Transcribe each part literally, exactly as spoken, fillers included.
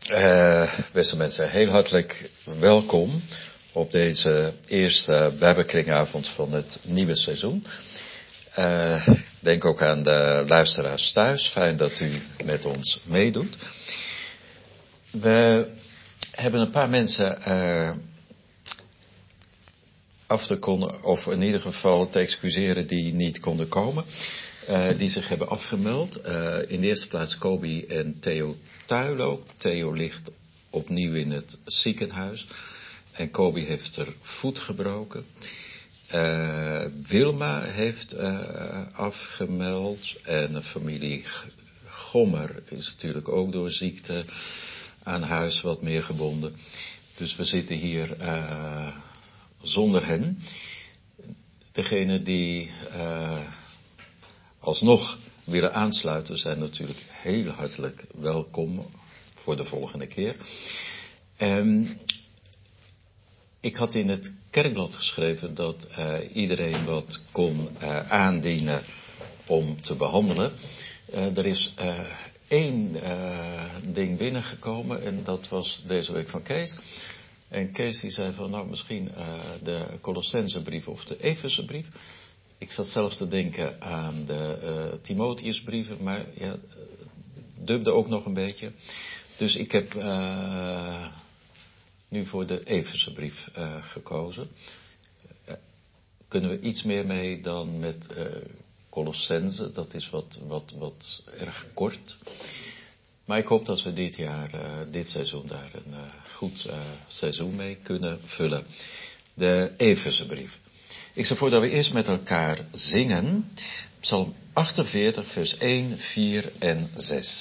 Uh, beste mensen, heel hartelijk welkom op deze eerste Bijbelkringavond van het nieuwe seizoen. Uh, denk ook aan de luisteraars thuis. Fijn dat u met ons meedoet. We hebben een paar mensen uh, af te konden, of in ieder geval te excuseren die niet konden komen. Uh, die zich hebben afgemeld. Uh, in de eerste plaats Kobi en Theo Tuilo. Theo ligt opnieuw in het ziekenhuis. En Kobi heeft er voet gebroken. Uh, Wilma heeft uh, afgemeld. En de familie Gommer is natuurlijk ook door ziekte aan huis wat meer gebonden. Dus we zitten hier uh, zonder hen. Degene die uh, alsnog willen aansluiten zijn natuurlijk heel hartelijk welkom voor de volgende keer. En ik had in het kerkblad geschreven dat uh, iedereen wat kon uh, aandienen om te behandelen. Uh, er is uh, één uh, ding binnengekomen en dat was deze week van Kees. En Kees die zei van nou misschien uh, de Colossensebrief of de Efesebrief. Ik zat zelfs te denken aan de uh, Timotheusbrieven, maar ja, dubde ook nog een beetje. Dus ik heb uh, nu voor de Efesebrief uh, gekozen. Uh, kunnen we iets meer mee dan met uh, Colossense, dat is wat, wat, wat erg kort. Maar ik hoop dat we dit jaar, uh, dit seizoen daar een uh, goed uh, seizoen mee kunnen vullen. De Efesebrief. Ik stel voor dat we eerst met elkaar zingen. Psalm achtenveertig, vers één, vier en zes.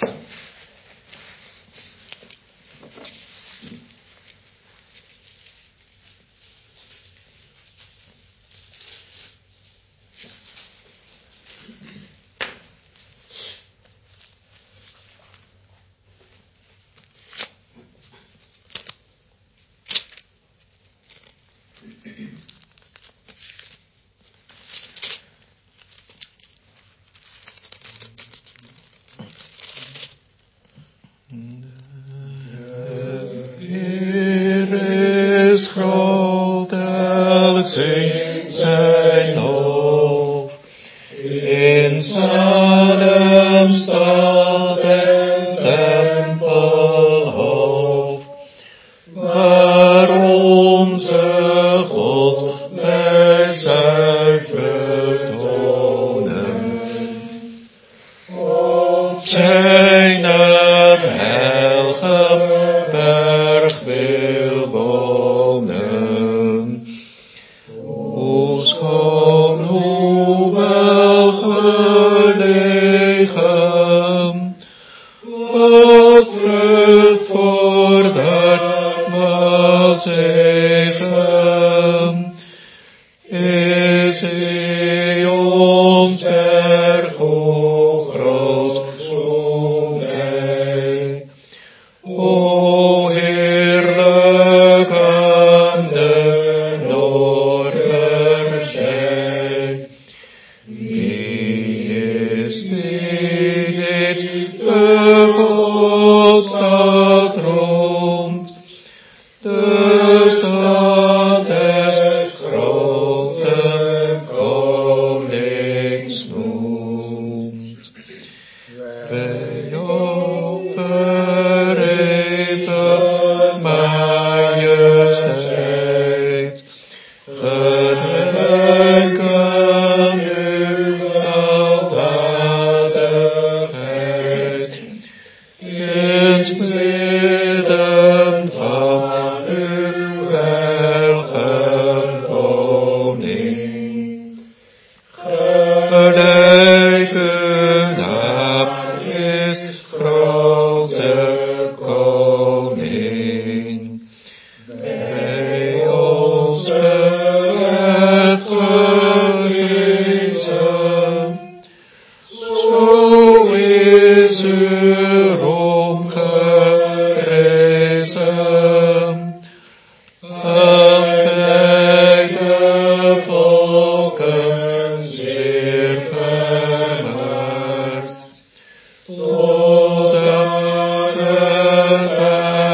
Totdat het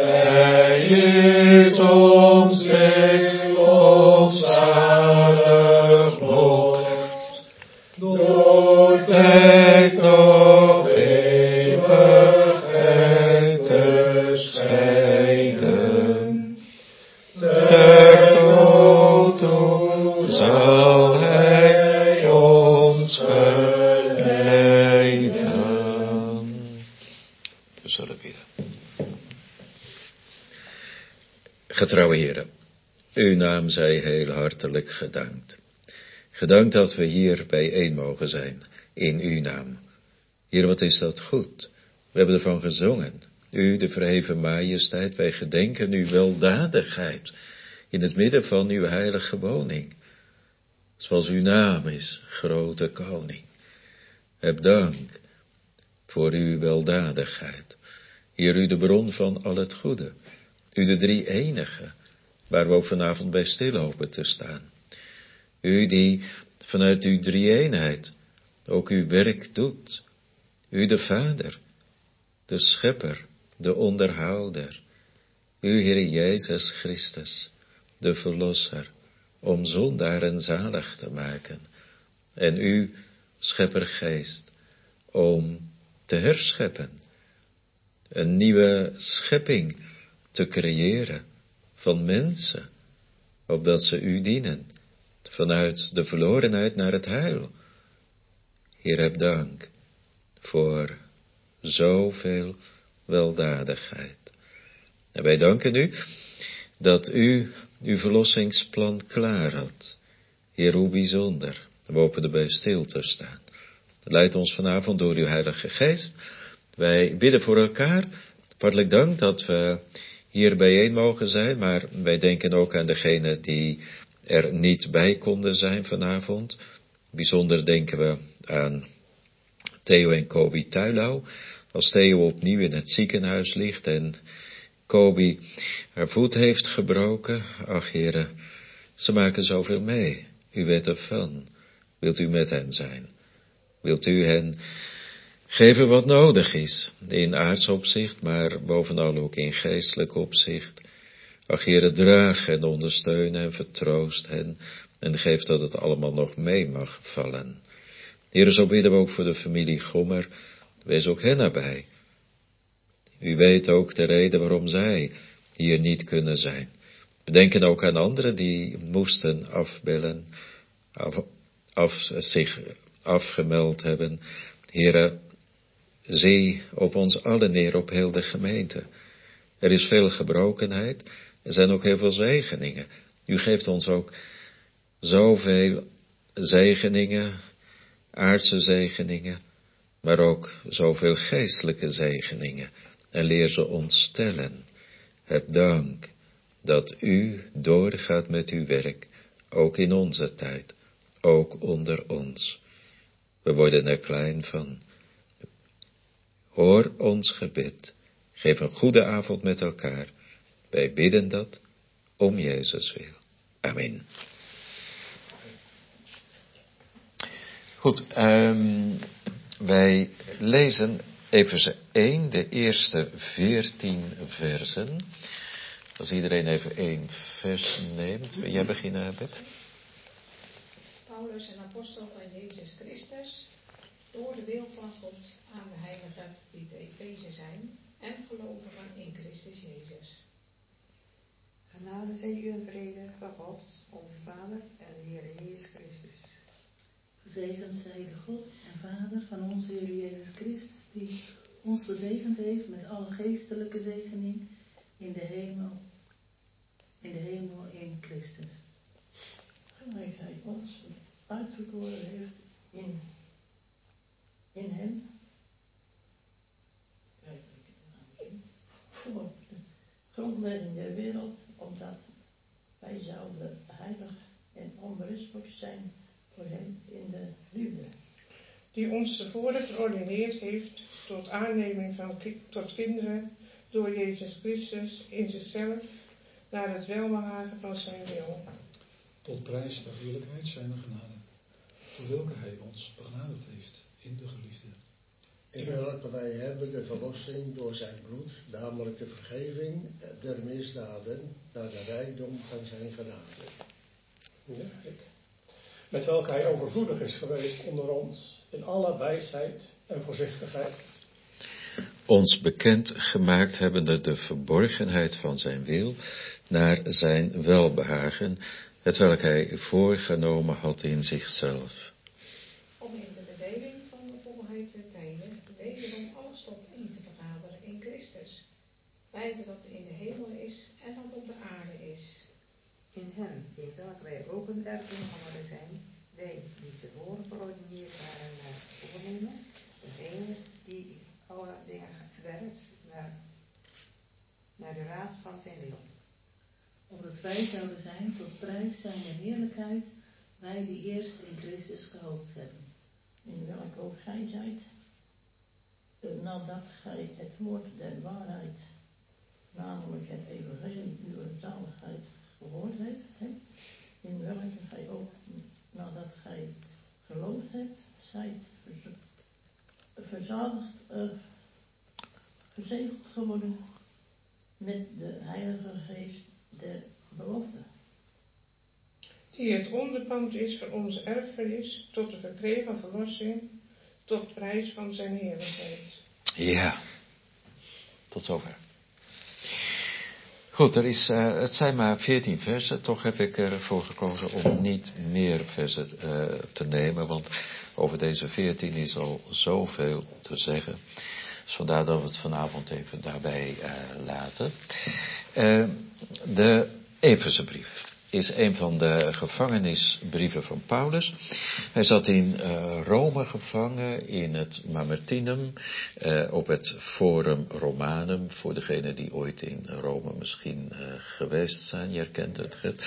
Zij is ons weg, ons zalig lot. Door tijd nog eeuwigheid te scheiden. Ter dood toe zal hij ons geleiden. We zullen bidden. Getrouwe heren, uw naam zij heel hartelijk gedankt. Gedankt dat we hier bijeen mogen zijn, in uw naam. Heer, wat is dat goed. We hebben ervan gezongen. U, de verheven majesteit, wij gedenken uw weldadigheid in het midden van uw heilige woning. Zoals uw naam is, grote koning. Heb dank voor uw weldadigheid. Heer, u de bron van al het goede. U de drie enige, waar we ook vanavond bij stil hopen te staan. U die vanuit uw drie-eenheid ook uw werk doet. U de Vader, de Schepper, de Onderhouder. U, Heer Jezus Christus, de Verlosser, om zondaren zalig te maken. En u, Scheppergeest, om te herscheppen. Een nieuwe schepping te creëren van mensen, opdat ze u dienen. Vanuit de verlorenheid naar het heil. Heer, heb dank voor zoveel weldadigheid. En wij danken u dat u uw verlossingsplan klaar had. Heer, hoe bijzonder. We hopen erbij stil te staan. Leid ons vanavond door uw Heilige Geest. Wij bidden voor elkaar. Hartelijk dank dat we hier bijeen mogen zijn, maar wij denken ook aan degenen die er niet bij konden zijn vanavond. Bijzonder denken we aan Theo en Kobi Tuilau. Als Theo opnieuw in het ziekenhuis ligt en Kobi haar voet heeft gebroken. Ach, heren, ze maken zoveel mee. U weet ervan. Wilt u met hen zijn? Wilt u hen geven wat nodig is? In aards opzicht, maar bovenal ook in geestelijk opzicht. Ach, Heere, draag en ondersteun en vertroost hen en geef dat het allemaal nog mee mag vallen. Heere, zo bidden we ook voor de familie Gommer. Wees ook hen nabij. U weet ook de reden waarom zij hier niet kunnen zijn. We denken ook aan anderen die moesten afbellen, af, af, zich afgemeld hebben. Heere, zie op ons allen neer, op heel de gemeente. Er is veel gebrokenheid. Er zijn ook heel veel zegeningen. U geeft ons ook zoveel zegeningen, aardse zegeningen, maar ook zoveel geestelijke zegeningen. En leer ze ons stellen. Heb dank dat u doorgaat met uw werk, ook in onze tijd, ook onder ons. We worden er klein van. Hoor ons gebed. Geef een goede avond met elkaar. Wij bidden dat om Jezus wil. Amen. Goed, um, wij lezen Efeze één, de eerste veertien versen. Als iedereen even één vers neemt. Wil jij beginnen, Beb? Paulus, een apostel van Jezus Christus, door de wil van God aan de heiligen die te Efeze zijn en gelovigen in Christus Jezus. Genade zij u en vrede van God, onze Vader en de Heer Jezus Christus. Gezegend zij de God en Vader van onze Heer Jezus Christus, die ons gezegend heeft met alle geestelijke zegening in de hemel, in de hemel in Christus. Gelijk hij ons uitverkoren heeft in, in hem, voor de grondlegging der wereld, omdat wij zouden heilig en onberispelijk zijn voor hem in de liefde. Die ons tevoren geordineerd heeft tot aanneming van ki- tot kinderen door Jezus Christus in zichzelf naar het welbehagen van zijn wil. Tot prijs der heerlijkheid zijner genade, voor welke hij ons begenadigd heeft in de geliefde. In welke wij hebben de verlossing door zijn bloed, namelijk de vergeving der misdaden, naar de rijkdom van zijn genade. Ja, ik. Met welke hij overvloedig is geweest onder ons, in alle wijsheid en voorzichtigheid. Ons bekend gemaakt hebbende de verborgenheid van zijn wil, naar zijn welbehagen, hetwelk hij voorgenomen had in zichzelf. Om in de bedeling van de volheid der tijden wederom alles tot één te vergaderen in Christus. Beide dat in de hemel is en dat op de aarde is. In hem, in welke wij ook een erfenis geworden zijn, wij die tevoren verordeneerd waren naar het voornemen, degene die alle dingen werkt naar, naar de raad van zijn wil. Opdat wij zouden zijn tot prijs zijn de heerlijkheid, wij die eerst in Christus gehoopt hebben. In welke ook gij zijt, eh, nadat gij het woord der waarheid, namelijk het evangelie uw zaligheid, gehoord heeft, hè? In welke gij ook, nadat gij geloofd hebt, zijt verzadigd, uh, gezegeld geworden met de heilige geest der belofte. Die het onderpand is voor onze erfenis, tot de verkregen verlossing, tot prijs van zijn heerlijkheid. Ja, tot zover. Goed, er is, uh, het zijn maar veertien versen, toch heb ik ervoor gekozen om niet meer versen uh, te nemen, want over deze veertien is al zoveel te zeggen. Dus vandaar dat we het vanavond even daarbij uh, laten. Uh, de Efezebrief is een van de gevangenisbrieven van Paulus. Hij zat in uh, Rome gevangen, in het Mamertinum, uh, op het Forum Romanum, voor degenen die ooit in Rome misschien uh, geweest zijn. Je herkent het, Gert.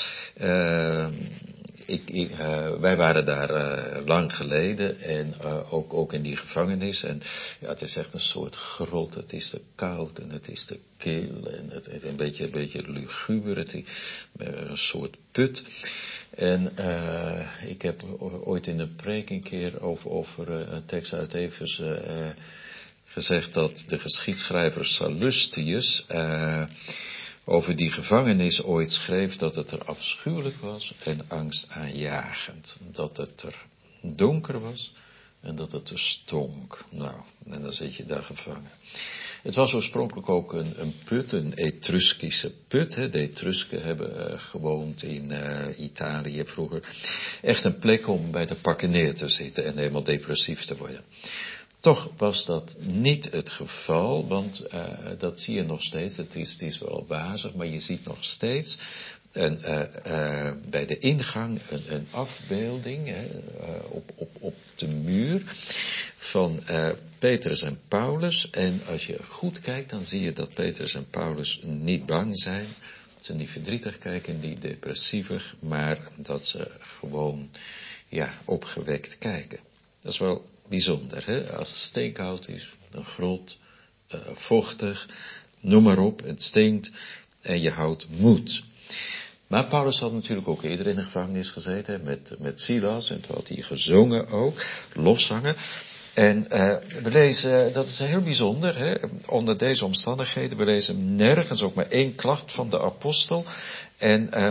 Uh, ik, ik, uh, wij waren daar uh, lang geleden en uh, ook, ook in die gevangenis. En ja, het is echt een soort grot. Het is te koud en het is te kil en het is een beetje, een beetje luguber. Het is een soort put. En uh, ik heb ooit in een preek een keer over, over uh, een tekst uit Efeze uh, gezegd dat de geschiedschrijver Sallustius uh, over die gevangenis ooit schreef dat het er afschuwelijk was en angstaanjagend. Dat het er donker was en dat het er stonk. Nou, en dan zit je daar gevangen. Het was oorspronkelijk ook een, een put, een Etruskische put. Hè. De Etrusken hebben uh, gewoond in uh, Italië vroeger. Echt een plek om bij de pakken neer te zitten en helemaal depressief te worden. Toch was dat niet het geval, want uh, dat zie je nog steeds. Het is, het is wel wazig, maar je ziet nog steeds een, uh, uh, bij de ingang een, een afbeelding hè, uh, op, op, op de muur van uh, Petrus en Paulus. En als je goed kijkt, dan zie je dat Petrus en Paulus niet bang zijn. Dat ze niet verdrietig kijken, niet depressievig, maar dat ze gewoon ja, opgewekt kijken. Dat is wel bijzonder, hè? Als het steenkoud is, een grot, uh, vochtig, noem maar op, het stinkt en je houdt moed. Maar Paulus had natuurlijk ook eerder in de gevangenis gezeten met, met Silas en toen had hij gezongen ook, lofzangen. En uh, we lezen, dat is heel bijzonder, hè? Onder deze omstandigheden, we lezen nergens ook maar één klacht van de apostel. En uh,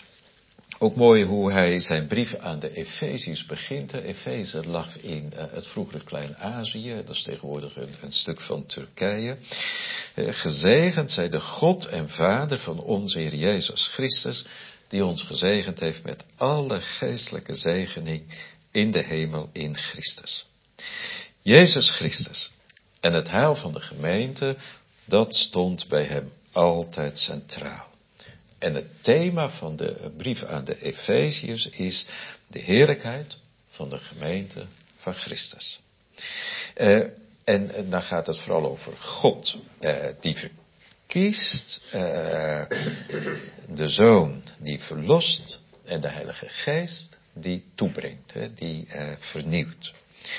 ook mooi hoe hij zijn brief aan de Efeziërs begint. Efeze lag in uh, het vroegere Klein-Azië, dat is tegenwoordig een, een stuk van Turkije. Uh, gezegend zij de God en Vader van onze Heer Jezus Christus, die ons gezegend heeft met alle geestelijke zegening in de hemel in Christus. Jezus Christus en het heil van de gemeente, dat stond bij hem altijd centraal. En het thema van de brief aan de Efeziërs is de heerlijkheid van de gemeente van Christus. Uh, en, en dan gaat het vooral over God, uh, die verkiest, uh, de Zoon die verlost en de Heilige Geest die toebrengt, hè, die uh, vernieuwt.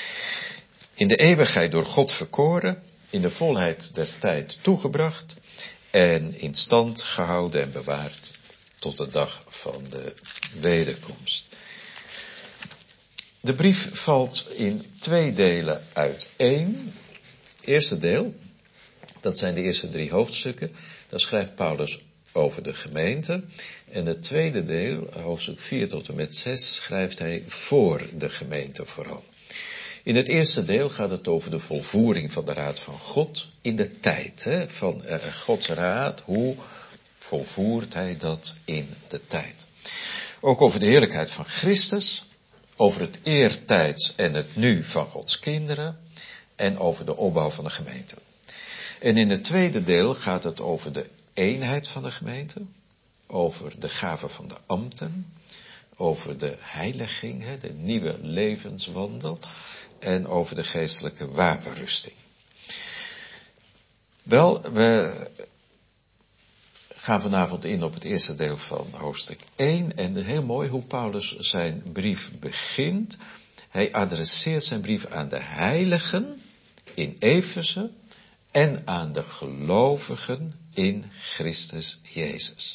In de eeuwigheid door God verkoren, in de volheid der tijd toegebracht en in stand gehouden en bewaard tot de dag van de wederkomst. De brief valt in twee delen uiteen. Het eerste deel, dat zijn de eerste drie hoofdstukken. Daar schrijft Paulus over de gemeente. En het tweede deel, hoofdstuk vier tot en met zes, schrijft hij voor de gemeente vooral. In het eerste deel gaat het over de volvoering van de raad van God in de tijd. Hè, van uh, Gods raad, hoe volvoert hij dat in de tijd. Ook over de heerlijkheid van Christus, over het eertijds en het nu van Gods kinderen en over de opbouw van de gemeente. En in het tweede deel gaat het over de eenheid van de gemeente, over de gave van de ambten, over de heiliging, hè, de nieuwe levenswandel en over de geestelijke wapenrusting. Wel, we gaan vanavond in op het eerste deel van hoofdstuk één en heel mooi hoe Paulus zijn brief begint. Hij adresseert zijn brief aan de heiligen in Efeze en aan de gelovigen in Christus Jezus.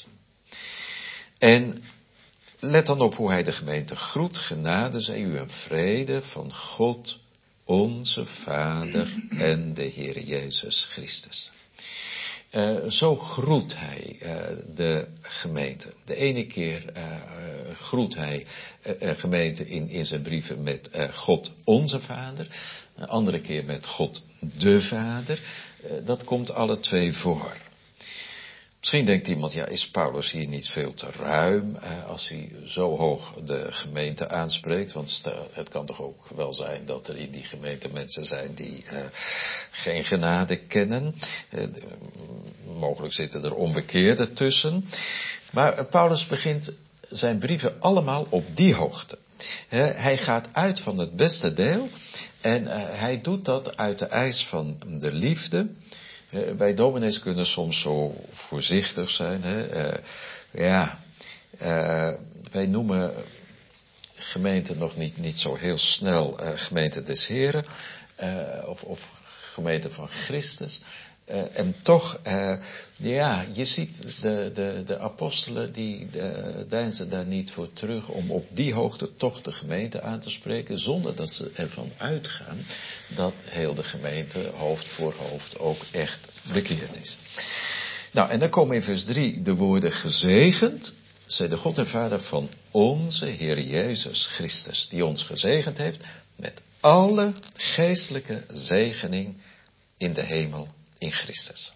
En let dan op hoe hij de gemeente groet. Genade zij u en vrede van God, onze Vader en de Heer Jezus Christus. Uh, zo groet hij uh, de gemeente. De ene keer uh, groet hij uh, gemeente in, in zijn brieven met uh, God onze Vader. De andere keer met God de Vader. Uh, dat komt alle twee voor. Misschien denkt iemand, ja, is Paulus hier niet veel te ruim uh, als hij zo hoog de gemeente aanspreekt? Want stel, het kan toch ook wel zijn dat er in die gemeente mensen zijn die uh, geen genade kennen. Uh, de, mogelijk zitten er onbekeerden tussen. Maar uh, Paulus begint zijn brieven allemaal op die hoogte. Uh, hij gaat uit van het beste deel en uh, hij doet dat uit de eis van de liefde. Uh, wij dominees kunnen soms zo voorzichtig zijn. Hè? Uh, ja, uh, wij noemen gemeente nog niet, niet zo heel snel uh, gemeente des Heren uh, of, of gemeente van Christus. Uh, en toch, uh, ja, je ziet de, de, de apostelen die uh, deinzen daar niet voor terug om op die hoogte toch de gemeente aan te spreken, zonder dat ze ervan uitgaan dat heel de gemeente hoofd voor hoofd ook echt bekeerd is. Nou, en dan komen in vers drie de woorden gezegend, zij de God en Vader van onze Heer Jezus Christus, die ons gezegend heeft met alle geestelijke zegening in de hemel in Christus.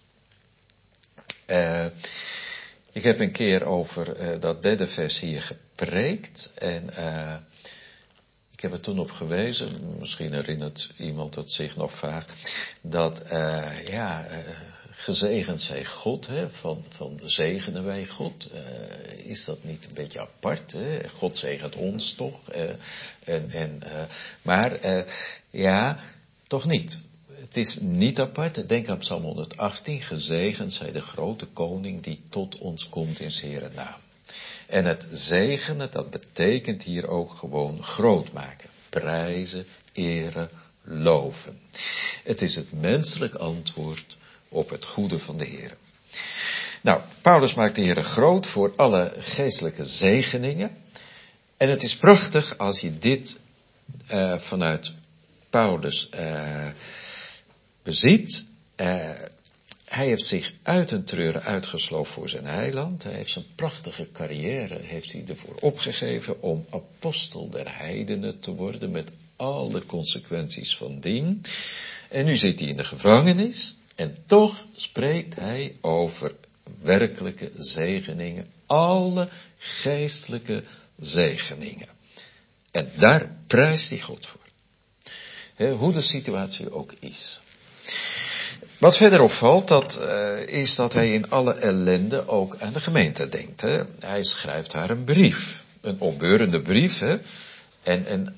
Uh, ik heb een keer over uh, dat derde vers hier gepreekt en uh, ik heb er toen op gewezen, misschien herinnert iemand het zich nog vaak, dat uh, ja, uh, gezegend zij God, hè, van, van zegenen wij God. Uh, is dat niet een beetje apart? Hè? God zegent ons toch? Uh, en, en, uh, maar uh, ja, toch niet. Het is niet apart. Denk aan Psalm honderdachttien. Gezegend zij de grote koning die tot ons komt in 's Heeren naam. En het zegenen, dat betekent hier ook gewoon groot maken. Prijzen, eren, loven. Het is het menselijk antwoord op het goede van de Heer. Nou, Paulus maakt de Heer groot voor alle geestelijke zegeningen. En het is prachtig als je dit uh, vanuit Paulus uh, beziet. Uh, hij heeft zich uit een treuren uitgesloofd voor zijn heiland. Hij heeft zijn prachtige carrière heeft hij ervoor opgegeven om apostel der heidenen te worden met alle consequenties van dien. En nu zit hij in de gevangenis en toch spreekt hij over werkelijke zegeningen, alle geestelijke zegeningen. En daar prijst hij God voor. He, hoe de situatie ook is. Wat verder opvalt, dat, uh, is dat hij in alle ellende ook aan de gemeente denkt. Hè. Hij schrijft haar een brief. Een opbeurende brief. Hè. En, en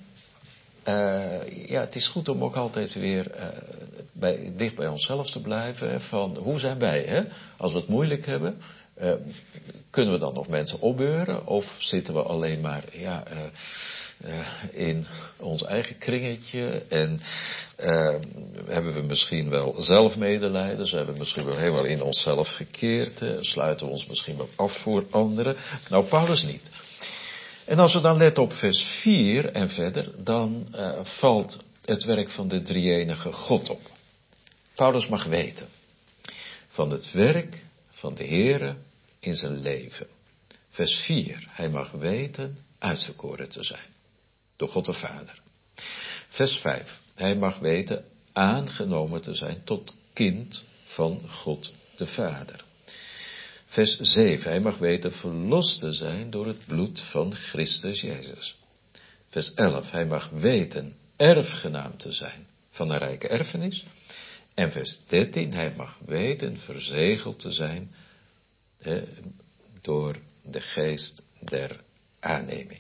uh, ja, het is goed om ook altijd weer uh, bij, dicht bij onszelf te blijven. Hè, van hoe zijn wij? Hè? Als we het moeilijk hebben, uh, kunnen we dan nog mensen opbeuren? Of zitten we alleen maar ja, uh, uh, in ons eigen kringetje en uh, hebben we misschien wel zelfmedelijden, ze hebben misschien wel helemaal in onszelf gekeerd, uh, sluiten we ons misschien wel af voor anderen. Nou, Paulus niet. En als we dan letten op vers vier en verder, dan uh, valt het werk van de drie-enige God op. Paulus mag weten van het werk van de Heere in zijn leven. Vers vier, hij mag weten uitverkoren te zijn door God de Vader. Vers vijf, hij mag weten aangenomen te zijn tot kind van God de Vader. Vers zeven, hij mag weten verlost te zijn door het bloed van Christus Jezus. Vers elf, hij mag weten erfgenaam te zijn van een rijke erfenis. En vers dertien, hij mag weten verzegeld te zijn eh, door de geest der aanneming.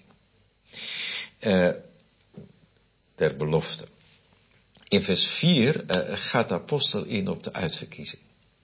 Eh, der belofte. In vers vier uh, gaat de apostel in op de uitverkiezing.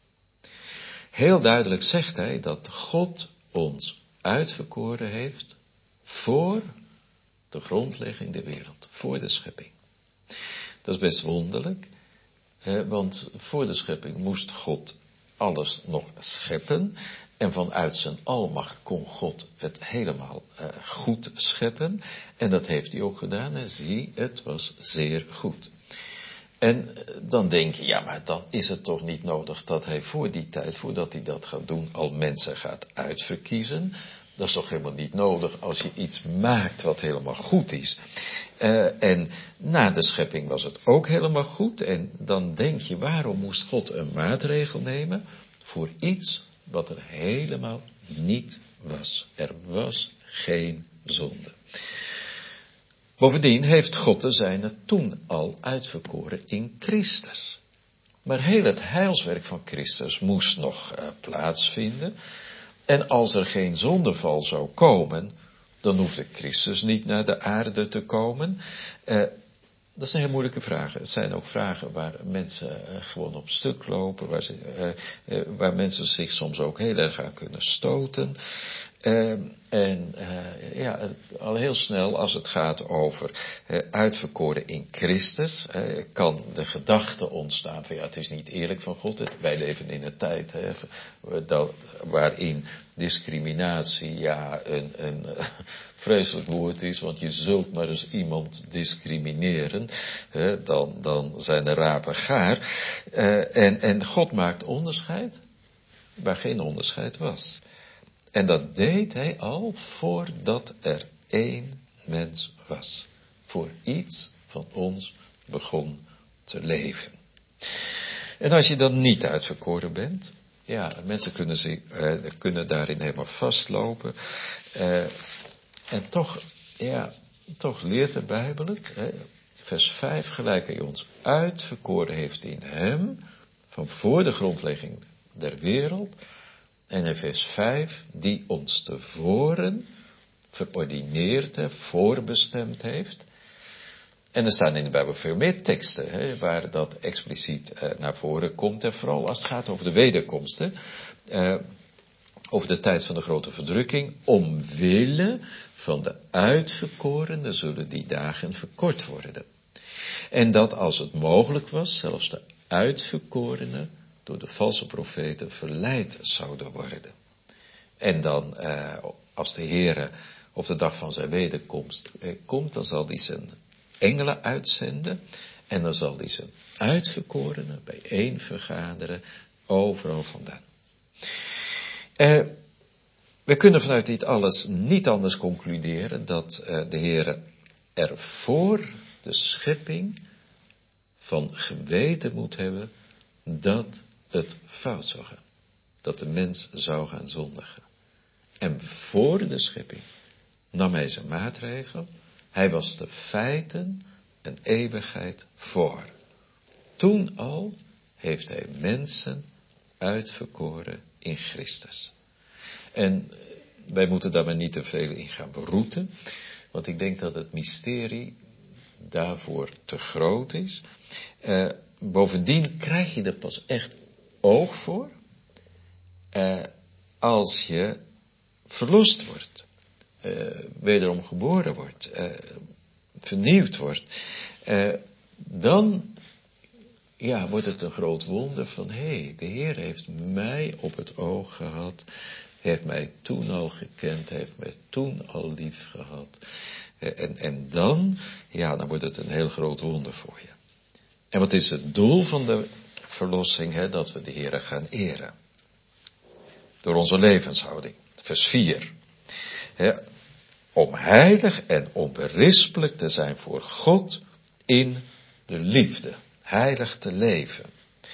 Heel duidelijk zegt hij dat God ons uitverkoren heeft voor de grondlegging der wereld, voor de schepping. Dat is best wonderlijk, hè, want voor de schepping moest God alles nog scheppen. En vanuit zijn almacht kon God het helemaal uh, goed scheppen. En dat heeft hij ook gedaan. En zie, het was zeer goed. En dan denk je, ja, maar dan is het toch niet nodig dat hij voor die tijd, voordat hij dat gaat doen, al mensen gaat uitverkiezen. Dat is toch helemaal niet nodig als je iets maakt wat helemaal goed is. Uh, en na de schepping was het ook helemaal goed. En dan denk je, waarom moest God een maatregel nemen voor iets wat er helemaal niet was? Er was geen zonde. Bovendien heeft God de zijne toen al uitverkoren in Christus. Maar heel het heilswerk van Christus moest nog uh, plaatsvinden. En als er geen zondeval zou komen, dan hoefde Christus niet naar de aarde te komen. Uh, dat zijn heel moeilijke vragen. Het zijn ook vragen waar mensen uh, gewoon op stuk lopen, waar, ze, uh, uh, waar mensen zich soms ook heel erg aan kunnen stoten. Uh, en uh, ja, al heel snel als het gaat over uh, uitverkoren in Christus, uh, kan de gedachte ontstaan van ja, het is niet eerlijk van God. Het, wij leven in een tijd hè, dat, waarin discriminatie ja een, een uh, vreselijk woord is, want je zult maar eens iemand discrimineren, uh, dan, dan zijn de rapen gaar. Uh, en, en God maakt onderscheid waar geen onderscheid was. En dat deed hij al voordat er één mens was. Voor iets van ons begon te leven. En als je dan niet uitverkoren bent, ja, mensen kunnen, zich, eh, kunnen daarin helemaal vastlopen. Eh, en toch, ja, toch leert de Bijbel het. Hè, vers vijf, gelijk hij ons uitverkoren heeft in hem, van voor de grondlegging der wereld. En in vers vijf, die ons tevoren verordineerd heeft, voorbestemd heeft. En er staan in de Bijbel veel meer teksten, hè, waar dat expliciet uh, naar voren komt. En vooral als het gaat over de wederkomst, hè, uh, over de tijd van de grote verdrukking. Omwille van de uitverkorenen zullen die dagen verkort worden. En dat als het mogelijk was, zelfs de uitverkorenen door de valse profeten verleid zouden worden. En dan, uh, als de Heere op de dag van zijn wederkomst uh, komt, dan zal hij zijn engelen uitzenden. En dan zal hij zijn uitverkorenen bijeen vergaderen, overal vandaan. Uh, we kunnen vanuit dit alles niet anders concluderen dat uh, de Heere er voor de schepping van geweten moet hebben dat het fout zou gaan. Dat de mens zou gaan zondigen. En voor de schepping nam hij zijn maatregel. Hij was de feiten en eeuwigheid voor. Toen al heeft hij mensen uitverkoren in Christus. En wij moeten daar maar niet te veel in gaan beroeten. Want ik denk dat het mysterie daarvoor te groot is. Uh, bovendien krijg je er pas echt oog voor uh, als je verlost wordt, uh, wederom geboren wordt, uh, vernieuwd wordt. Uh, dan ja, wordt het een groot wonder van, hé, hey, de Heer heeft mij op het oog gehad, heeft mij toen al gekend, heeft mij toen al lief gehad. En, en dan, ja, dan wordt het een heel groot wonder voor je. En wat is het doel van de verlossing? Hè? Dat we de Heer gaan eren. Door onze levenshouding. Vers vier. Hè? Om heilig en onberispelijk te zijn voor God in de liefde. Heilig te leven.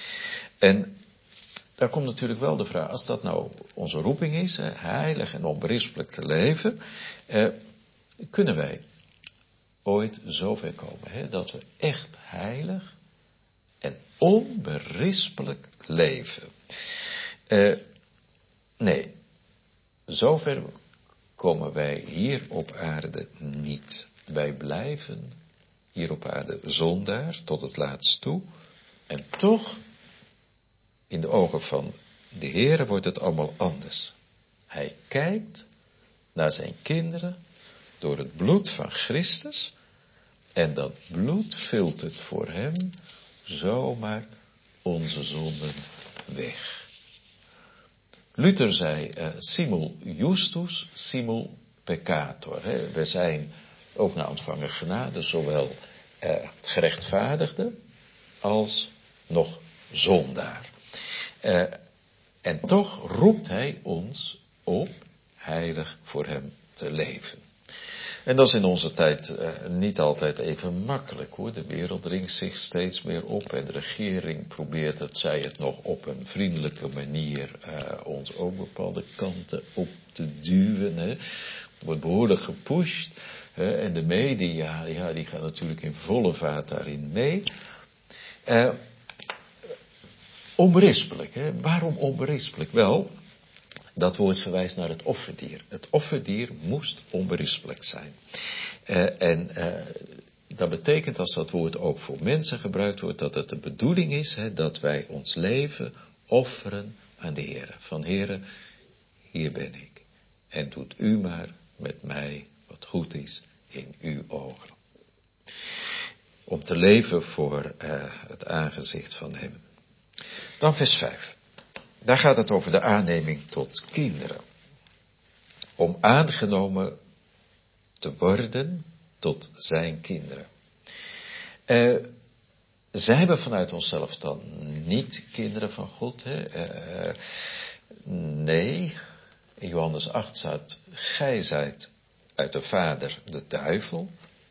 En daar komt natuurlijk wel de vraag, als dat nou onze roeping is, hè, heilig en onberispelijk te leven, eh, kunnen wij ooit zover komen, hè, dat we echt heilig en onberispelijk leven. Eh, nee, zover komen wij hier op aarde niet. Wij blijven hier op aarde zondaar tot het laatst toe. En toch, in de ogen van de Heere wordt het allemaal anders. Hij kijkt naar zijn kinderen door het bloed van Christus. En dat bloed filtert voor hem zomaar onze zonden weg. Luther zei, uh, simul justus, simul peccator. Hè. We zijn ook na ontvangen genade, zowel uh, gerechtvaardigde als nog zondaar. Uh, en toch roept hij ons op heilig voor hem te leven. En dat is in onze tijd uh, niet altijd even makkelijk hoor. De wereld dringt zich steeds meer op en de regering probeert het, zij het nog op een vriendelijke manier, uh, ons ook bepaalde kanten op te duwen. Hè. Er wordt behoorlijk gepusht. Hè, en de media, ja, die gaan natuurlijk in volle vaart daarin mee. Uh, onberispelijk, hè. Waarom onberispelijk? Wel, dat woord verwijst naar het offerdier. Het offerdier moest onberispelijk zijn. Uh, en uh, dat betekent, als dat woord ook voor mensen gebruikt wordt, dat het de bedoeling is, hè, dat wij ons leven offeren aan de Heer. Van Heere, hier ben ik. En doet u maar met mij wat goed is in uw ogen. Om te leven voor uh, het aangezicht van hem. Dan vers vijf. Daar gaat het over de aanneming tot kinderen. Om aangenomen te worden tot zijn kinderen. Uh, zijn we vanuit onszelf dan niet kinderen van God? Hè? Uh, nee. In Johannes acht staat, gij zijt uit de vader de duivel.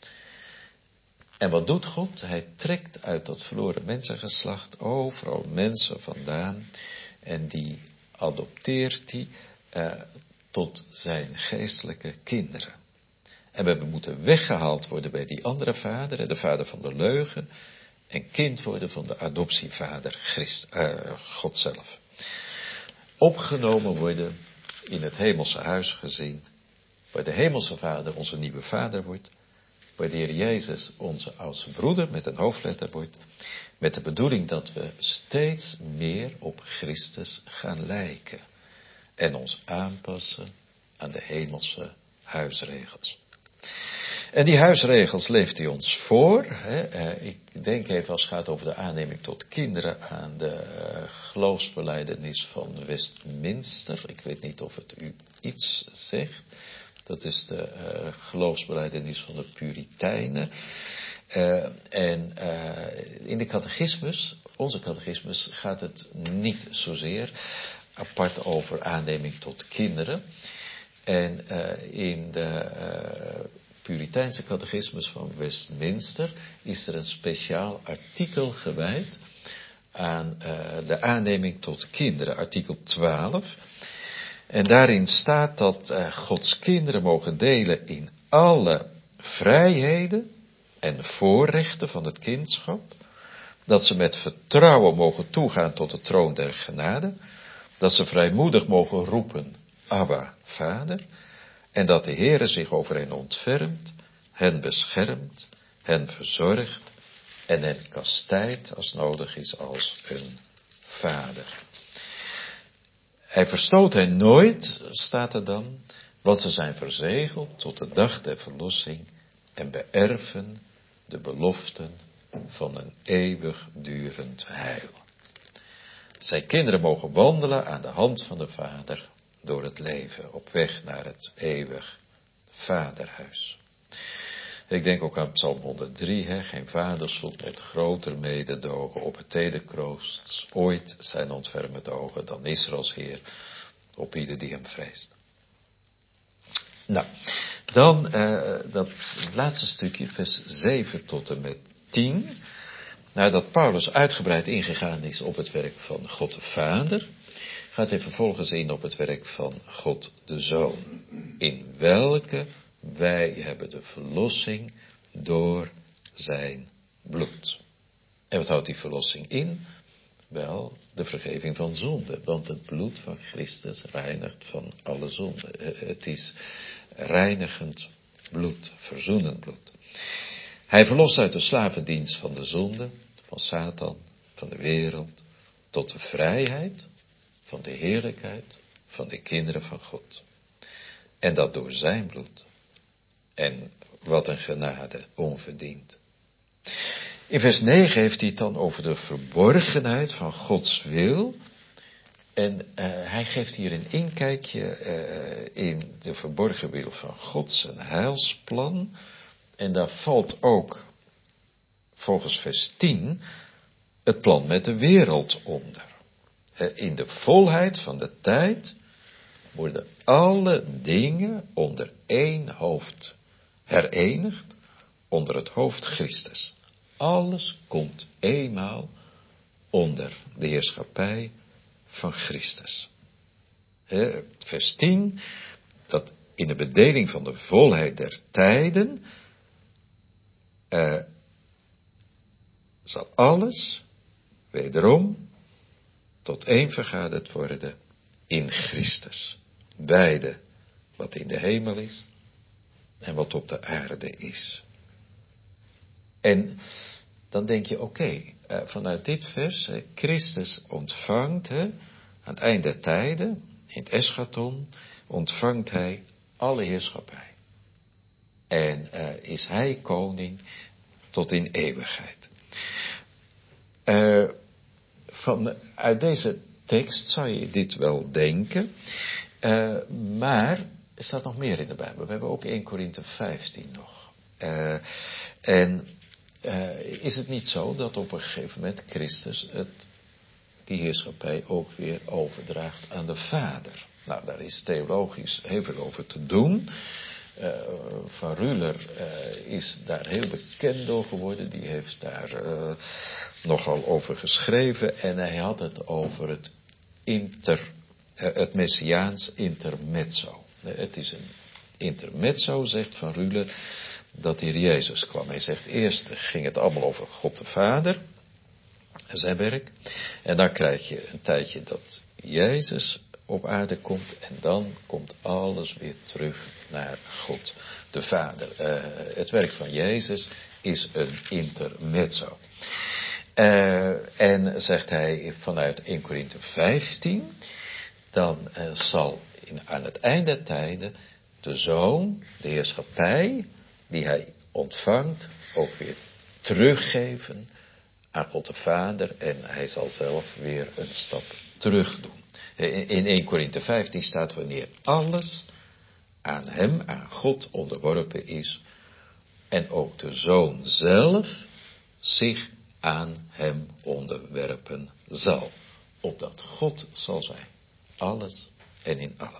En wat doet God? Hij trekt uit dat verloren mensengeslacht overal mensen vandaan. En die adopteert hij uh, tot zijn geestelijke kinderen. En we moeten weggehaald worden bij die andere vader, de vader van de leugen. En kind worden van de adoptievader, Christ, uh, God zelf. Opgenomen worden in het hemelse huisgezin. Waar de hemelse vader onze nieuwe vader wordt. Waar de Heer Jezus onze oudste broeder met een hoofdletter wordt. Met de bedoeling dat we steeds meer op Christus gaan lijken. En ons aanpassen aan de hemelse huisregels. En die huisregels leeft hij ons voor. Hè. Ik denk even als het gaat over de aanneming tot kinderen aan de geloofsbelijdenis van Westminster. Ik weet niet of het u iets zegt. Dat is de uh, geloofsbelijdenis van de Puritijnen. Uh, en uh, in de catechismus, onze catechismus, gaat het niet zozeer apart over aanneming tot kinderen. En uh, in de uh, Puriteinse catechismus van Westminster is er een speciaal artikel gewijd aan uh, de aanneming tot kinderen, artikel twaalf. En daarin staat dat uh, Gods kinderen mogen delen in alle vrijheden en voorrechten van het kindschap. Dat ze met vertrouwen mogen toegaan tot de troon der genade. Dat ze vrijmoedig mogen roepen, Abba, Vader. En dat de Heere zich over hen ontfermt, hen beschermt, hen verzorgt en hen kastijdt als nodig is als een vader. Hij verstoot hen nooit, staat er dan, want ze zijn verzegeld tot de dag der verlossing en beërven de beloften van een eeuwigdurend heil. Zijn kinderen mogen wandelen aan de hand van de Vader door het leven, op weg naar het eeuwig vaderhuis. Ik denk ook aan Psalm honderddrie, hè, geen vader zoekt met groter mededogen op het tederkroost ooit zijn ontfermend ogen dan Israëls Heer op ieder die hem vreest. Nou, dan uh, dat laatste stukje, vers zeven tot en met tien. Nadat Paulus uitgebreid ingegaan is op het werk van God de Vader, gaat hij vervolgens in op het werk van God de Zoon. In welke wij hebben de verlossing door zijn bloed. En wat houdt die verlossing in? Wel, de vergeving van zonde. Want het bloed van Christus reinigt van alle zonde. Het is reinigend bloed, verzoenend bloed. Hij verlost uit de slavendienst van de zonde, van Satan, van de wereld, tot de vrijheid van de heerlijkheid van de kinderen van God. En dat door zijn bloed. En wat een genade, onverdiend. In vers negen heeft hij het dan over de verborgenheid van Gods wil. En uh, hij geeft hier een inkijkje uh, in de verborgen wil van God, zijn heilsplan. En daar valt ook, volgens vers tien, het plan met de wereld onder. Uh, in de volheid van de tijd worden alle dingen onder één hoofd herenigd, onder het hoofd Christus. Alles komt eenmaal onder de heerschappij van Christus. He, vers tien, dat in de bedeling van de volheid der tijden uh, zal alles wederom tot één vergaderd worden in Christus. Beide wat in de hemel is en wat op de aarde is. En dan denk je, oké, okay, uh, vanuit dit vers, uh, Christus ontvangt, uh, aan het eind der tijden, in het eschaton, ontvangt hij alle heerschappij. En uh, is hij koning tot in eeuwigheid. Uh, van, uit deze tekst zou je dit wel denken, uh, maar er staat nog meer in de Bijbel. We hebben ook eerste Korinthe vijftien nog. Uh, en uh, is het niet zo dat op een gegeven moment Christus het, die heerschappij ook weer overdraagt aan de Vader? Nou, daar is theologisch heel veel over te doen. Uh, Van Ruler uh, is daar heel bekend door geworden. Die heeft daar uh, nogal over geschreven. En hij had het over het inter, uh, het Messiaans intermezzo. Uh, het is een intermezzo, zegt Van Ruler, dat hier Jezus kwam. Hij zegt eerst ging het allemaal over God de Vader en zijn werk. En dan krijg je een tijdje dat Jezus op aarde komt en dan komt alles weer terug naar God de Vader. Uh, het werk van Jezus is een intermezzo. Uh, en zegt hij vanuit eerste Korinthe vijftien, dan uh, zal in, aan het eind der tijden de Zoon, de heerschappij die hij ontvangt, ook weer teruggeven aan God de Vader en hij zal zelf weer een stap terug doen. In eerste Korinthe vijftien staat wanneer alles aan hem, aan God onderworpen is en ook de Zoon zelf zich aan hem onderwerpen zal. Opdat God zal zijn. Alles en in allen.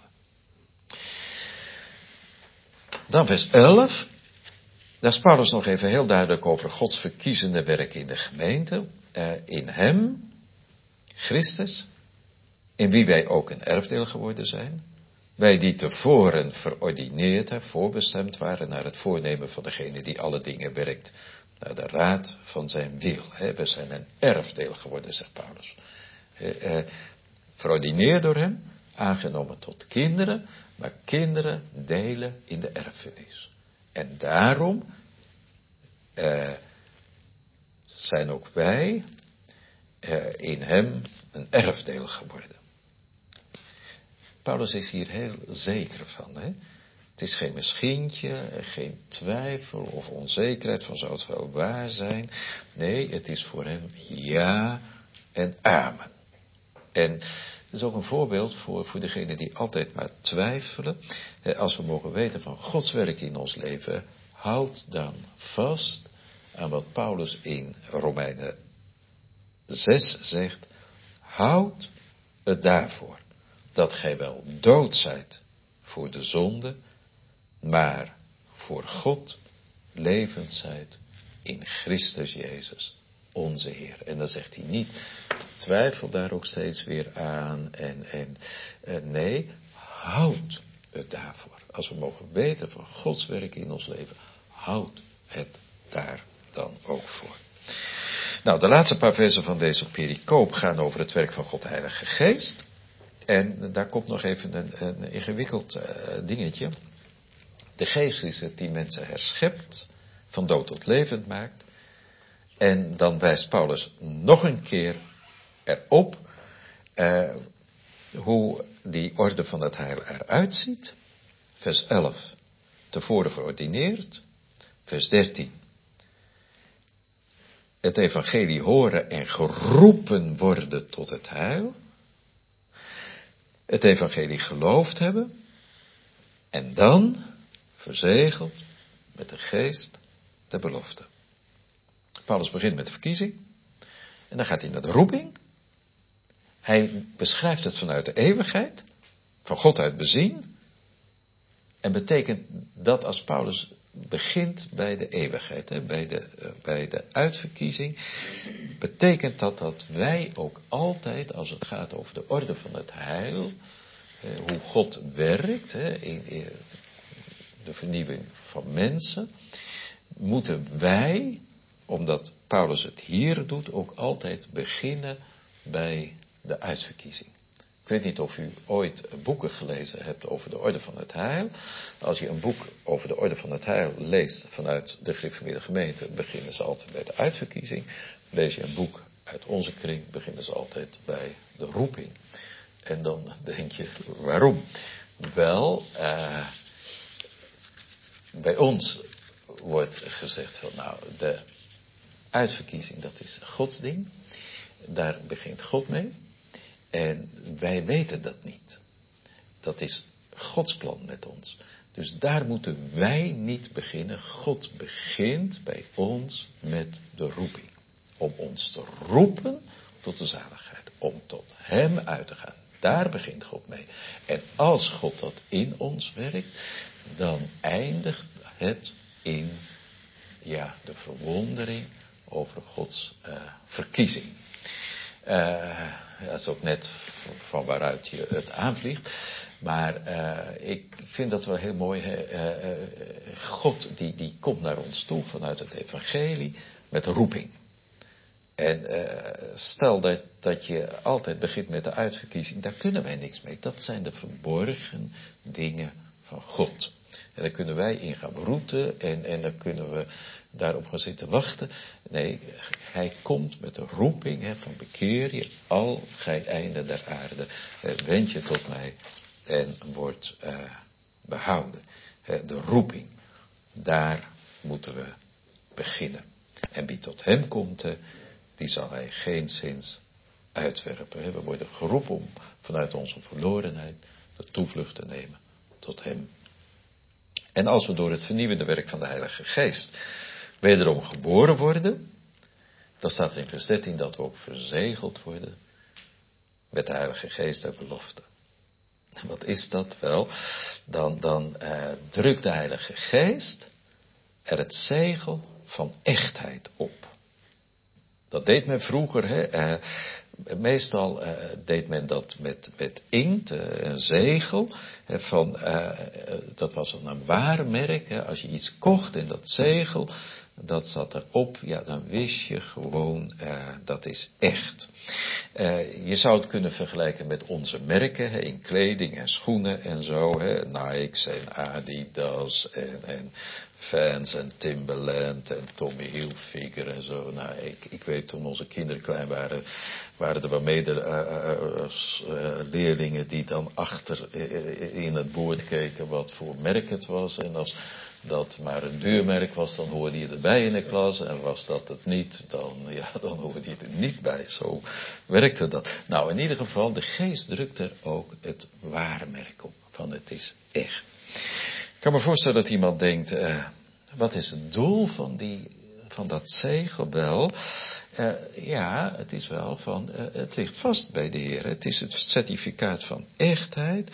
Dan vers elf. Daar is Paulus nog even heel duidelijk over Gods verkiezende werk in de gemeente. Uh, in hem, Christus, in wie wij ook een erfdeel geworden zijn. Wij die tevoren verordineerd en voorbestemd waren naar het voornemen van degene die alle dingen werkt, naar de raad van zijn wil. He, we zijn een erfdeel geworden, zegt Paulus. He, eh, verordineerd door hem, aangenomen tot kinderen, maar kinderen delen in de erfenis. En daarom eh, zijn ook wij eh, in hem een erfdeel geworden. Paulus is hier heel zeker van. Hè? Het is geen misschientje, geen twijfel of onzekerheid van zou het wel waar zijn. Nee, het is voor hem ja en amen. En het is ook een voorbeeld voor, voor degenen die altijd maar twijfelen. Als we mogen weten van Gods werk in ons leven, houd dan vast aan wat Paulus in Romeinen zes zegt. Houd het daarvoor, dat gij wel dood zijt voor de zonde, maar voor God levend zijt in Christus Jezus, onze Heer. En dan zegt hij niet, twijfel daar ook steeds weer aan. En, en, en nee, houd het daarvoor. Als we mogen weten van Gods werk in ons leven, houd het daar dan ook voor. Nou, de laatste paar versen van deze pericoop gaan over het werk van God de Heilige Geest. En daar komt nog even een, een ingewikkeld uh, dingetje. De Geest is het die mensen herschept, van dood tot levend maakt. En dan wijst Paulus nog een keer erop uh, hoe die orde van het heil eruit ziet. Vers elf, tevoren verordineerd. Vers dertien. Het evangelie horen en geroepen worden tot het heil. Het evangelie geloofd hebben. En dan verzegeld met de geest der belofte. Paulus begint met de verkiezing. En dan gaat hij naar de roeping. Hij beschrijft het vanuit de eeuwigheid. Van God uit bezien. En betekent dat als Paulus begint bij de eeuwigheid, hè, bij, de, uh, bij de uitverkiezing, betekent dat dat wij ook altijd, als het gaat over de orde van het heil, uh, hoe God werkt, hè, in, in de vernieuwing van mensen, moeten wij, omdat Paulus het hier doet, ook altijd beginnen bij de uitverkiezing. Ik weet niet of u ooit boeken gelezen hebt over de orde van het heil. Als je een boek over de orde van het heil leest vanuit de gereformeerde gemeente, beginnen ze altijd bij de uitverkiezing. Lees je een boek uit onze kring, beginnen ze altijd bij de roeping. En dan denk je, waarom? Wel, uh, bij ons wordt gezegd van, nou, de uitverkiezing, dat is Gods ding. Daar begint God mee. En wij weten dat niet. Dat is Gods plan met ons. Dus daar moeten wij niet beginnen. God begint bij ons met de roeping. Om ons te roepen tot de zaligheid. Om tot Hem uit te gaan. Daar begint God mee. En als God dat in ons werkt, dan eindigt het in, ja, de verwondering over Gods uh, verkiezing. Uh, dat is ook net van waaruit je het aanvliegt. Maar uh, ik vind dat wel heel mooi. Uh, uh, God die, die komt naar ons toe vanuit het evangelie met roeping. En uh, stel dat, dat je altijd begint met de uitverkiezing, daar kunnen wij niks mee. Dat zijn de verborgen dingen van God. En daar kunnen wij in gaan beroeten en, en dan kunnen we daarop gaan zitten wachten. Nee, hij komt met de roeping hè, van bekeer je al gij einden der aarde. Eh, wend je tot mij en wordt uh, behouden. Eh, de roeping, daar moeten we beginnen. En wie tot hem komt, eh, die zal hij geenszins uitwerpen. Hè. We worden geroepen om vanuit onze verlorenheid de toevlucht te nemen tot hem. En als we door het vernieuwende werk van de Heilige Geest wederom geboren worden, dan staat er in vers dertien dat we ook verzegeld worden met de Heilige Geest der belofte. Wat is dat wel? Dan, dan uh, drukt de Heilige Geest er het zegel van echtheid op. Dat deed men vroeger, hè. Uh, meestal uh, deed men dat met, met inkt, uh, een zegel. Hè, van, uh, uh, dat was dan een waarmerk. Hè. Als je iets kocht en dat zegel, dat zat erop, ja, dan wist je gewoon, uh, dat is echt. Uh, je zou het kunnen vergelijken met onze merken, hè, in kleding en schoenen en zo, hè, Nike en Adidas en, en Vans en Timberland en Tommy Hilfiger en zo. Nou, ik, ik weet toen onze kinderen klein waren, waren er wel mede uh, uh, uh, leerlingen die dan achter uh, in het bord keken wat voor merk het was. En als dat maar een duur merk was, dan hoorde je erbij in de klas. En was dat het niet, dan, ja, dan hoorde je er niet bij. Zo werkte dat. Nou, in ieder geval, de geest drukt er ook het waarmerk op. Van het is echt. Ik kan me voorstellen dat iemand denkt, uh, wat is het doel van, die, van dat zegel? Wel, uh, ja, het is wel van, uh, het ligt vast bij de Heer. Het is het certificaat van echtheid.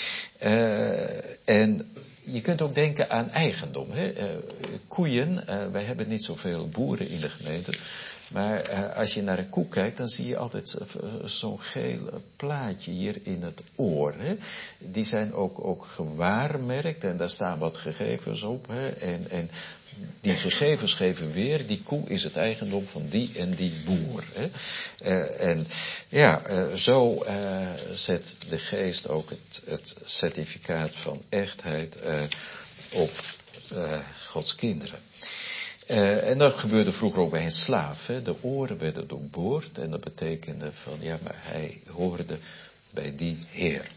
Uh, en je kunt ook denken aan eigendom. Hè? Uh, koeien, uh, wij hebben niet zoveel boeren in de gemeente. Maar uh, als je naar een koe kijkt, dan zie je altijd uh, zo'n geel plaatje hier in het oor. Hè? Die zijn ook, ook gewaarmerkt en daar staan wat gegevens op. Hè? En, en die gegevens geven weer, die koe is het eigendom van die en die boer. Hè? Uh, en ja, uh, zo uh, zet de geest ook het, het certificaat van echtheid uh, op uh, Gods kinderen. Uh, en dat gebeurde vroeger ook bij een slaaf. Hè. De oren werden doorboord en dat betekende van, ja, maar hij hoorde bij die Heer.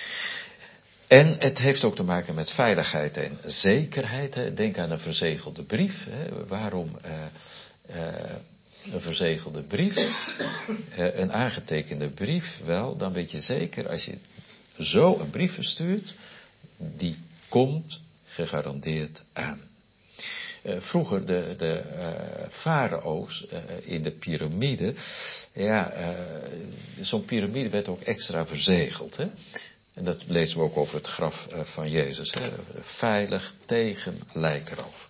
En het heeft ook te maken met veiligheid en zekerheid. Hè. Denk aan een verzegelde brief. Hè. Waarom uh, uh, een verzegelde brief? Uh, een aangetekende brief, wel, dan weet je zeker, als je zo een brief verstuurt, die komt gegarandeerd aan. Uh, vroeger de, de uh, farao's uh, in de piramide, ja, uh, zo'n piramide werd ook extra verzegeld. Hè? En dat lezen we ook over het graf uh, van Jezus. Hè? Veilig tegen lijkroof.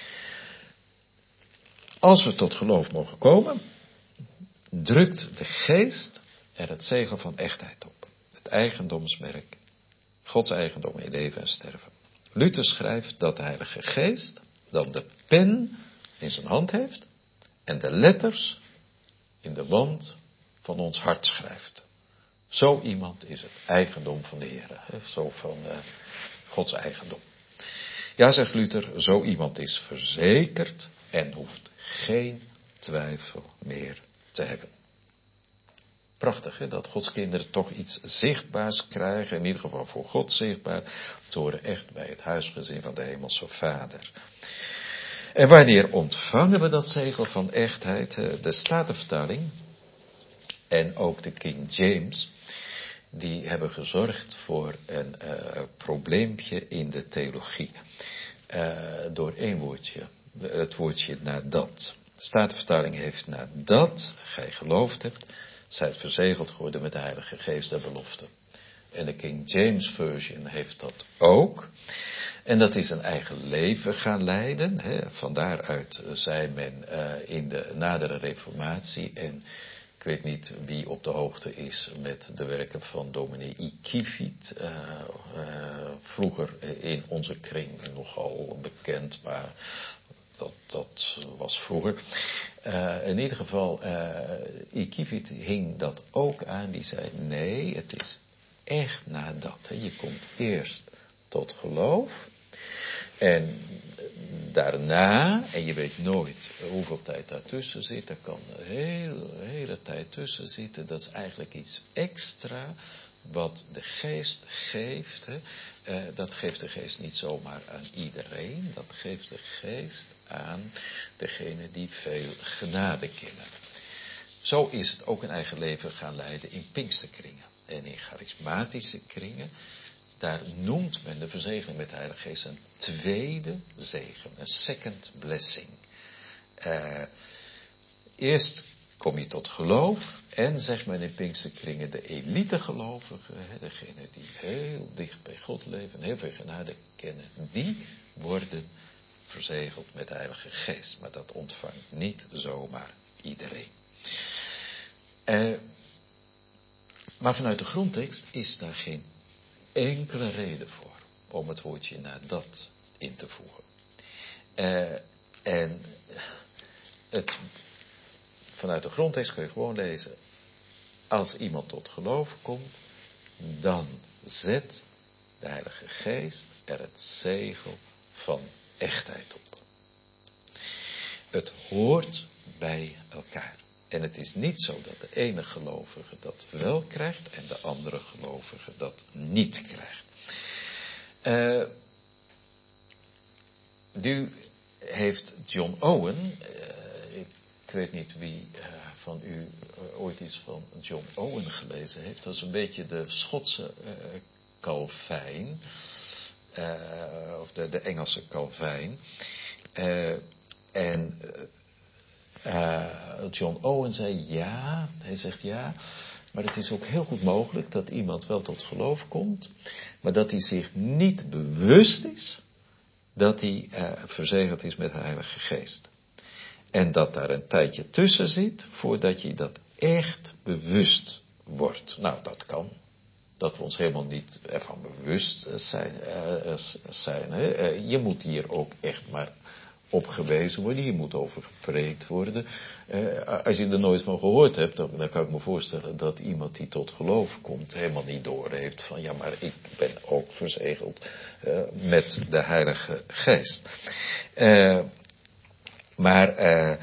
Als we tot geloof mogen komen, drukt de geest er het zegel van echtheid op. Het eigendomsmerk, Gods eigendom in leven en sterven. Luther schrijft dat de Heilige Geest dan de pen in zijn hand heeft en de letters in de wand van ons hart schrijft. Zo iemand is het eigendom van de Heer. Zo van uh, Gods eigendom. Ja, zegt Luther, zo iemand is verzekerd en hoeft geen twijfel meer te hebben. Prachtig, hè, dat Gods kinderen toch iets zichtbaars krijgen, in ieder geval voor God zichtbaar. Ze horen echt bij het huisgezin van de Hemelse Vader. En wanneer ontvangen we dat zegel van echtheid? De Statenvertaling en ook de King James, die hebben gezorgd voor een uh, probleempje in de theologie. Uh, door één woordje, het woordje nadat. De Statenvertaling heeft nadat gij geloofd hebt, zijt verzegeld geworden met de Heilige Geest der belofte. En de King James Version heeft dat ook. En dat is een eigen leven gaan leiden. Hè. Van daaruit zei men uh, in de nadere reformatie. En ik weet niet wie op de hoogte is met de werken van dominee I. Kiefiet. Uh, uh, vroeger in onze kring nogal bekend, maar dat, dat was vroeger. Uh, in ieder geval, uh, I. Kiefiet hing dat ook aan. Die zei, nee, het is echt nadat. Hè. Je komt eerst tot geloof. En daarna, en je weet nooit hoeveel tijd daartussen zit, er kan een hele, hele tijd tussen zitten. Dat is eigenlijk iets extra wat de geest geeft. Hè. Uh, dat geeft de geest niet zomaar aan iedereen. Dat geeft de geest aan degene die veel genade kennen. Zo is het ook een eigen leven gaan leiden in Pinksterkringen en in charismatische kringen. Daar noemt men de verzegeling met de Heilige Geest een tweede zegen, een second blessing. Uh, eerst kom je tot geloof en, zegt men in Pinksterkringen, de elite gelovigen, degene die heel dicht bij God leven en heel veel genade kennen, die worden verzegeld met de Heilige Geest. Maar dat ontvangt niet zomaar iedereen. Uh, maar vanuit de grondtekst is daar geen enkele reden voor om het woordje nadat in te voegen. Uh, En het, vanuit de grondtekst kun je gewoon lezen. Als iemand tot geloof komt, dan zet de Heilige Geest er het zegel van echtheid op. Het hoort bij elkaar. En het is niet zo dat de ene gelovige dat wel krijgt en de andere gelovige dat niet krijgt. Uh, nu heeft John Owen, uh, ik weet niet wie uh, van u uh, ooit iets van John Owen gelezen heeft, dat is een beetje de Schotse uh, Calvijn, uh, of de, de Engelse Calvijn. Uh, en uh, John Owen zei ja, hij zegt ja, maar het is ook heel goed mogelijk dat iemand wel tot geloof komt, maar dat hij zich niet bewust is dat hij uh, verzegeld is met de Heilige Geest. En dat daar een tijdje tussen zit voordat je dat echt bewust wordt. Nou, dat kan. Dat we ons helemaal niet ervan bewust zijn. Uh, zijn hè? Uh, je moet hier ook echt maar op gewezen worden. Je moet over gepreekt worden. Uh, als je er nooit van gehoord hebt, dan, dan kan ik me voorstellen dat iemand die tot geloof komt helemaal niet doorheeft van ja, maar ik ben ook verzegeld uh, met de Heilige Geest. Uh, maar uh,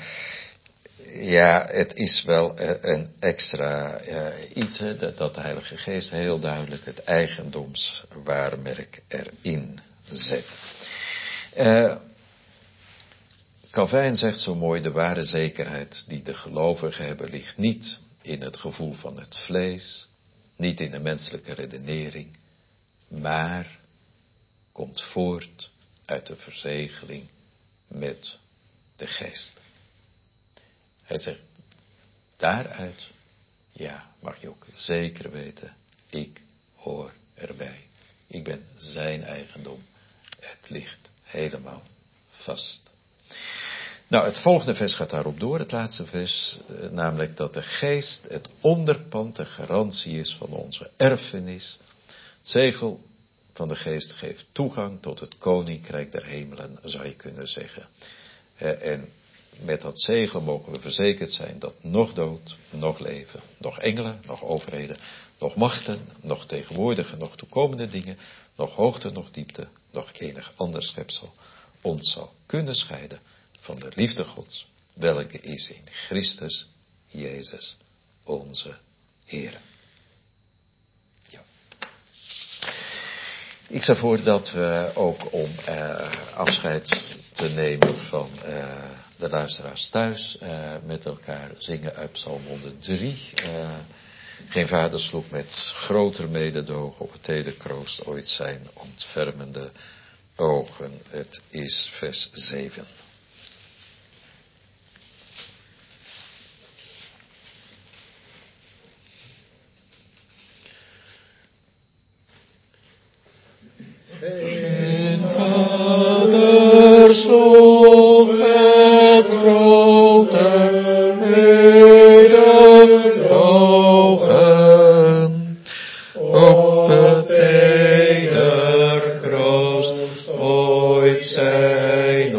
ja, het is wel uh, een extra uh, iets, hè, dat, dat de Heilige Geest heel duidelijk het eigendomswaarmerk erin zet. Uh, Calvijn zegt zo mooi, de ware zekerheid die de gelovigen hebben ligt niet in het gevoel van het vlees, niet in de menselijke redenering, maar komt voort uit de verzegeling met de Geest. Hij zegt, daaruit, ja, mag je ook zeker weten, ik hoor erbij. Ik ben zijn eigendom. Het ligt helemaal vast. Nou, het volgende vers gaat daarop door, het laatste vers, namelijk dat de Geest het onderpand, de garantie is van onze erfenis. Het zegel van de Geest geeft toegang tot het koninkrijk der hemelen, zou je kunnen zeggen. En met dat zegel mogen we verzekerd zijn dat nog dood, nog leven, nog engelen, nog overheden, nog machten, nog tegenwoordige, nog toekomende dingen, nog hoogte, nog diepte, nog enig ander schepsel ons zal kunnen scheiden van de liefde Gods, welke is in Christus Jezus, onze Heer. Ja. Ik stel voor dat we ook om uh, afscheid te nemen van uh, de luisteraars thuis uh, met elkaar zingen uit Psalm honderddrie. Uh, Geen vader sloeg met groter mededogen op het tederkroost ooit zijn ontfermende ogen. Het is vers zeven. Geen vader sloeg met grote mededogen op het tederkroost ooit zijn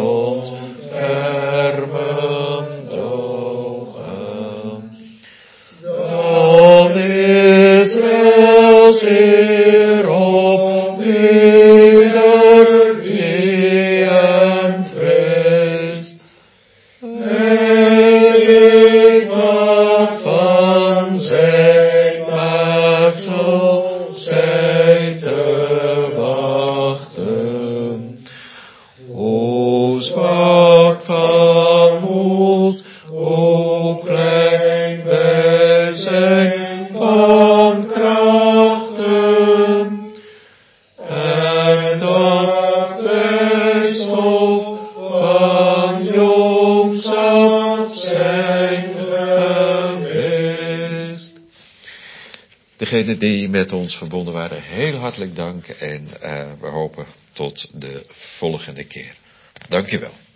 ontfermend ogen. Dan Israëls Heer op ieder die hem vreest. En ik wat van zijn maaksel zij te wachten. O zwak van moed, o klein wij zijn van krachten. En dat wij stof van jongs af zijn geweest. Degenen die met ons verbonden waren, heel hartelijk dank en uh, we hopen tot de volgende keer. Dank u wel.